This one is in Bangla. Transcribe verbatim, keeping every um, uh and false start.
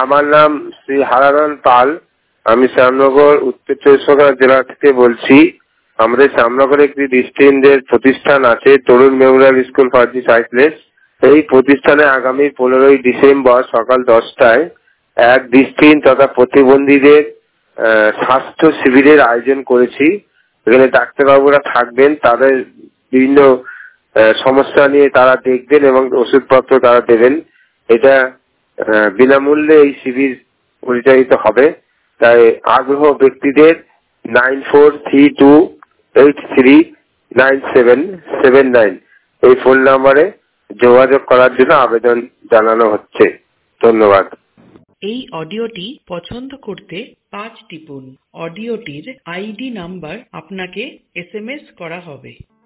আমার নাম শ্রী হারানন্দ পাল। আমি শ্যামনগর উত্তর চব্বিশ পরগনা জেলা থেকে বলছি। আমাদের শ্যামনগরে একটি দৃষ্টিহীনদের প্রতিষ্ঠান আছে, Tarun memorial school for the sightless. এই প্রতিষ্ঠানে আগামী পনেরোই ডিসেম্বর সকাল দশটায় এক দৃষ্টিহীন তথা প্রতিবন্ধীদের স্বাস্থ্য শিবিরের আয়োজন করেছি। এখানে ডাক্তারবাবুরা থাকবেন, তাদের বিভিন্ন সমস্যা নিয়ে তারা দেখবেন এবং ওষুধপত্র তারা দেবেন। এটা বিনামূল্যে এই শিবির পরিচালিত হবে। তাই আগ্রহ ব্যক্তিদের nine four three two eight three nine seven seven nine এই ফোন নাম্বারে যোগাযোগ করার জন্য আবেদন জানানো হচ্ছে। ধন্যবাদ। এই অডিওটি পছন্দ করতে পাঁচ টিপুন। অডিওটির আইডি নাম্বার আপনাকে এস এম এস করা হবে।